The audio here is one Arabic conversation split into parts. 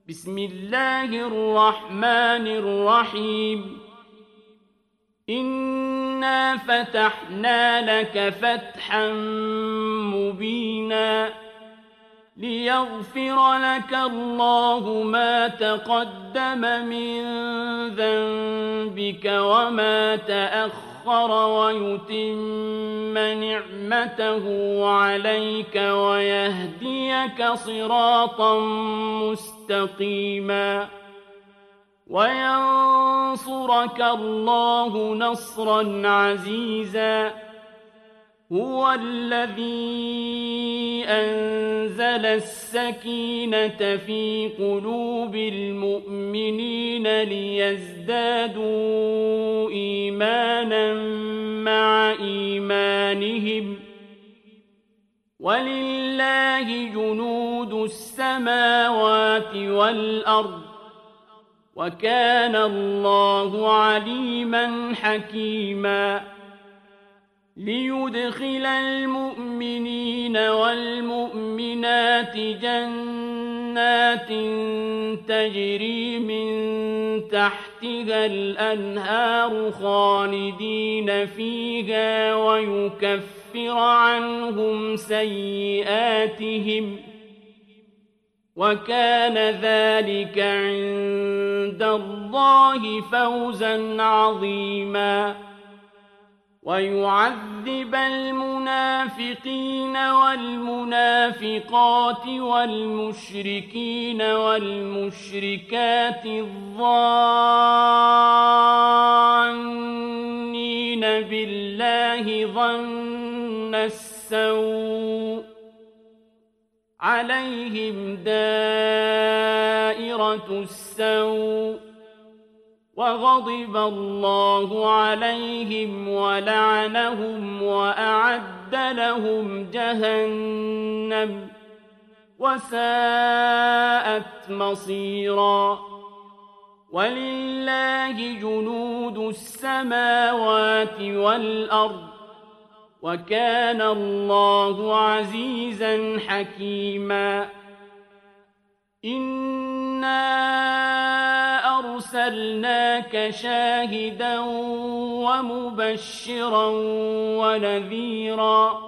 بسم الله الرحمن الرحيم. إنا فتحنا لك فتحا مبينا ليغفر لك الله ما تقدم من ذنبك وما تأخر ويتم نعمته عليك ويهديك صراطا مستقيما وينصرك الله نصرا عزيزا. هو الذي أنزل السكينة في قلوب المؤمنين ليزدادوا إيمانا مع إيمانهم ولله جنود السماوات والأرض وكان الله عليما حكيما. ليدخل المؤمنين والمؤمنات جنات تجري من تحتها الأنهار خالدين فيها ويكفر عنهم سيئاتهم وكان ذلك عند الله فوزا عظيما. ويعذب المنافقين والمنافقات والمشركين والمشركات الظانين بالله ظن السوء عليهم دائرة السوء وغضب الله عليهم ولعنهم وأعد لهم جهنم وساءت مصيرا. ولله جنود السماوات والأرض وكان الله عزيزا حكيما. إنا أرسلناك شاهدا ومبشرا ونذيرا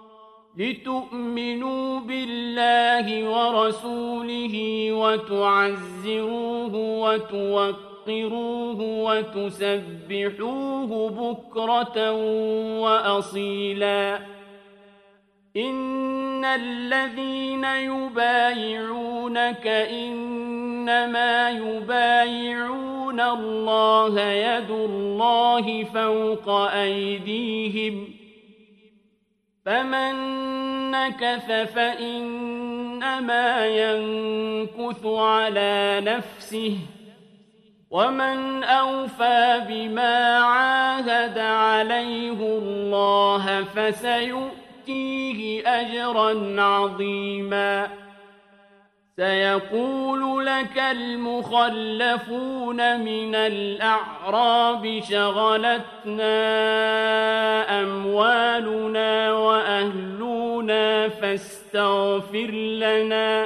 لتؤمنوا بالله ورسوله وتعزروه وتوقروه وتسبحوه بكرة وأصيلا. إن الذين يبايعونك إنما يبايعون الله يد الله فوق أيديهم فمن نكث فإنما ينكث على نفسه ومن أوفى بما عاهد عليه الله فسيؤتيه أجرا عظيما. سيقول لك المخلفون من الأعراب شغلتنا أموالنا وأهلنا فاستغفر لنا.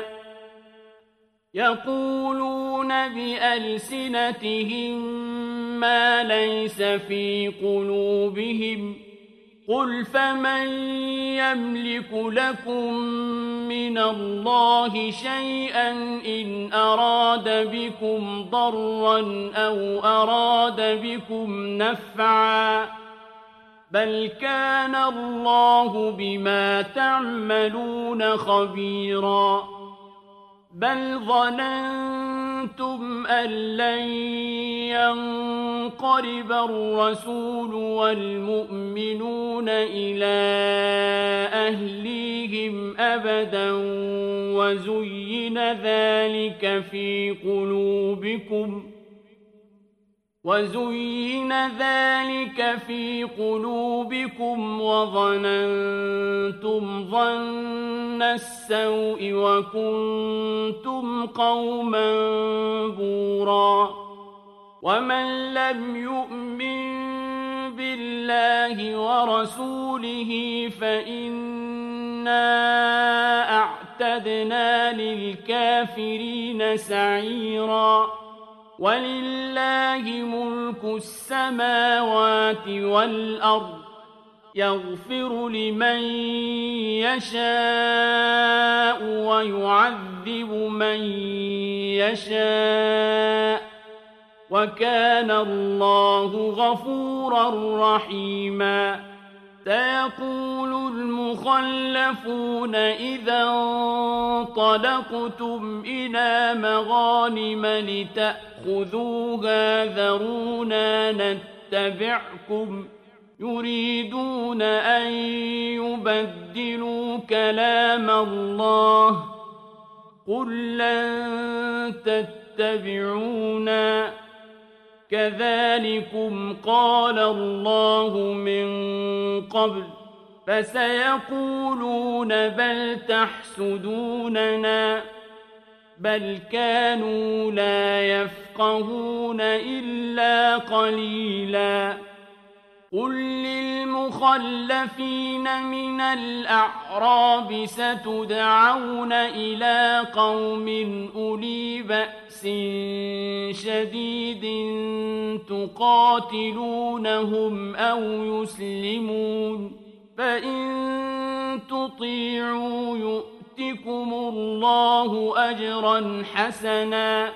يقولون بألسنتهم ما ليس في قلوبهم قل فمن يملك لكم من الله شيئا إن أراد بكم ضرا أو أراد بكم نفعا بل كان الله بما تعملون خبيرا. بل ظننتم أن لن ينقلب الرسول والمؤمنون إلى أهليهم أبدا وزين ذلك في قلوبكم وظننتم ظن السوء وكنتم قوما بورا. ومن لم يؤمن بالله ورسوله فإنا أعتقد وأعتدنا للكافرين سعيرا ولله ملك السماوات والأرض يغفر لمن يشاء ويعذب من يشاء وكان الله غفورا رحيما سيقول المخلفون إذا انطلقتم إلى مغانم لتأخذوها ذرونا نتبعكم يريدون أن يبدلوا كلام الله قل لن تتبعونا كذلكم قال الله من قبل فسيقولون بل تحسدوننا بل كانوا لا يفقهون إلا قليلا قل للمخلفين من الأعراب ستدعون إلى قوم أولي بأس شديد تقاتلونهم أو يسلمون فإن تطيعوا يؤتكم الله أجرا حسنا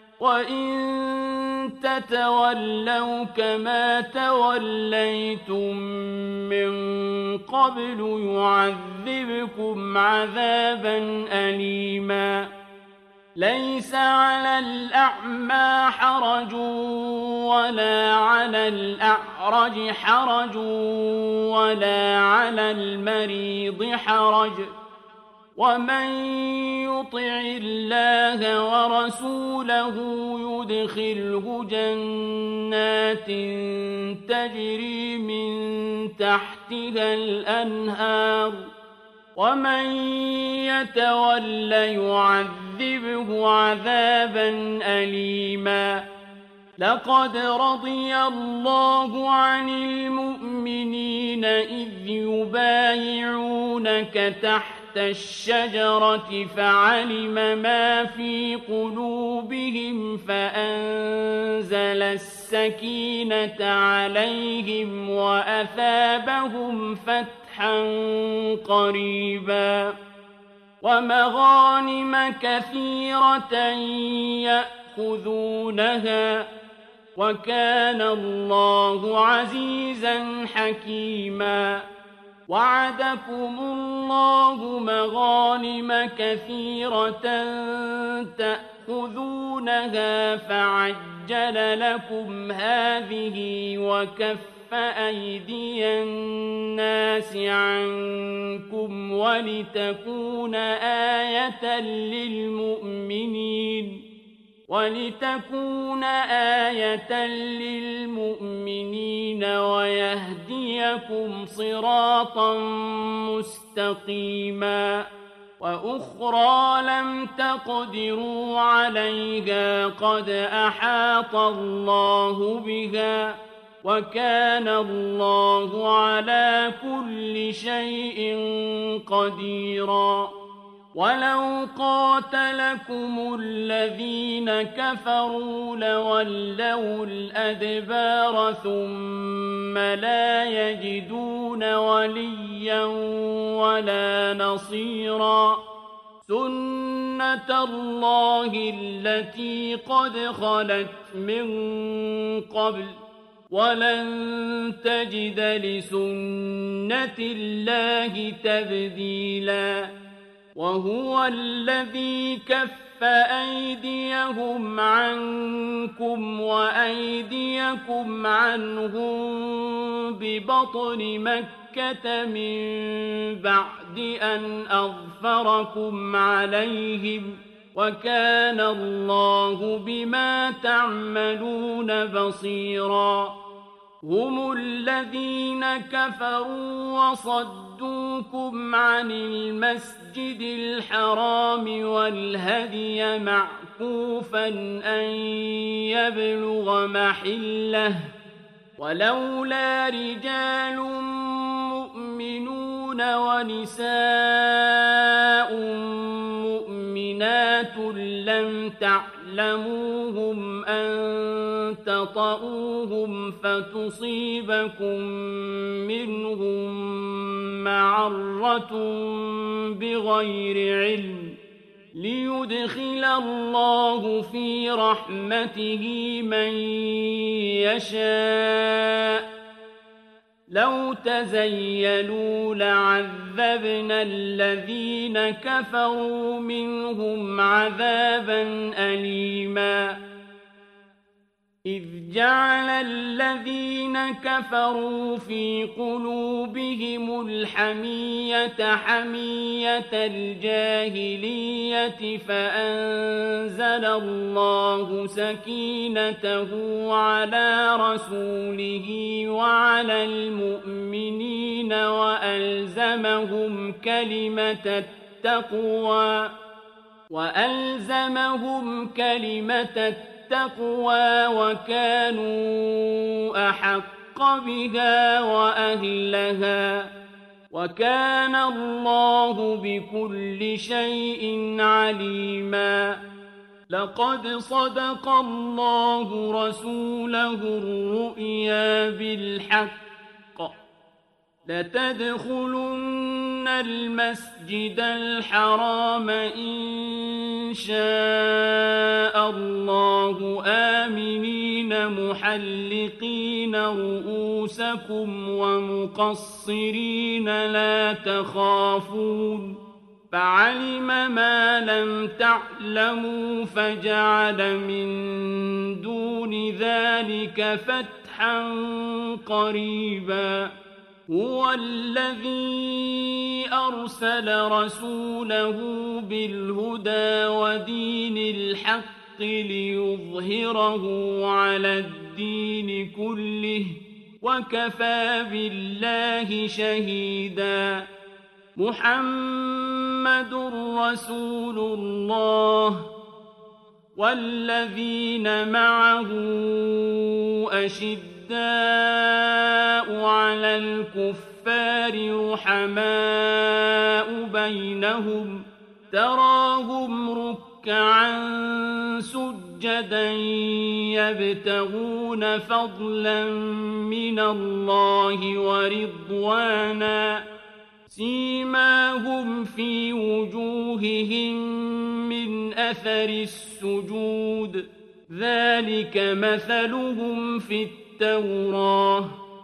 وإن تتولوا كما توليتم من قبل يعذبكم عذابا أليما ليس على الأعمى حرج ولا على الأعرج حرج ولا على المريض حرج ومن يطع الله ورسوله يدخله جنات تجري من تحتها الأنهار ومن يتول يعذبه عذابا أليما لقد رضي الله عن المؤمنين إذ يبايعونك تحت الشجرة فعلم ما في قلوبهم فأنزل السكينة عليهم وأثابهم فتحا قريبا ومغانم كثيرة يأخذونها وكان الله عزيزا حكيما وعدكم الله مغانم كثيرة تأخذونها فعجل لكم هذه وكف أيدي الناس عنكم ولتكون آية للمؤمنين ويهديكم صراطا مستقيما وأخرى لم تقدروا عليها قد أحاط الله بها وكان الله على كل شيء قديرا ولو قاتلكم الذين كفروا لولوا الأدبار ثم لا يجدون وليا ولا نصيرا سنة الله التي قد خلت من قبل ولن تجد لسنة الله تبديلا وهو الذي كف أيديهم عنكم وأيديكم عنهم ببطن مكة من بعد أن أظفركم عليهم وكان الله بما تعملون بصيرا هم الذين كفروا وصدوكم عن المسجد الحرام والهدي معكوفا أن يبلغ محله ولولا رجال مؤمنون ونساء لم تعلموهم أن تطؤوهم فتصيبكم منهم معرة بغير علم ليدخل الله في رحمته من يشاء لو تزيلوا لعذبنا الذين كفروا منهم عذابا أليما إذ جعل الذين كفروا في قلوبهم الحمية حمية الجاهلية فأنزل الله سكينته على رسوله وعلى المؤمنين وألزمهم كلمة التقوى وكانوا أحق بها وأهلها وكان الله بكل شيء عليما لقد صدق الله رسوله الرؤيا بالحق لتدخلن المسجد الحرام إن شاء الله آمنين محلقين رؤوسكم ومقصرين لا تخافون فعلم ما لم تعلموا فجعل من دون ذلك فتحا قريبا هو الذي أرسل رسوله بالهدى ودين الحق ليظهره على الدين كله وكفى بالله شهيدا محمد رسول الله والذين معه أشداء على الكفار رحماء بينهم تراهم ركعا سجدا يبتغون فضلا من الله ورضوانا سيماهم في وجوههم من أثر السجود ذلك مثلهم في التوراة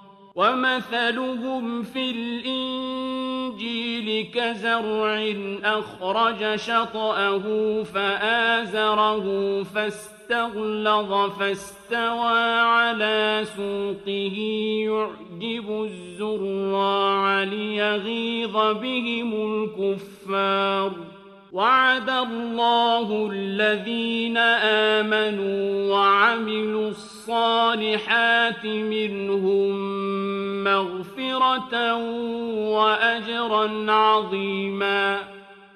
ومثلهم في الإنجيل كزرع أخرج شطأه فآزره فاستغلظ فاستوى على سوقه يعجب الزراع ليغيظ بهم الكفار وعد الله الذين آمنوا وعملوا الصالحات منهم مغفرة وأجرا عظيما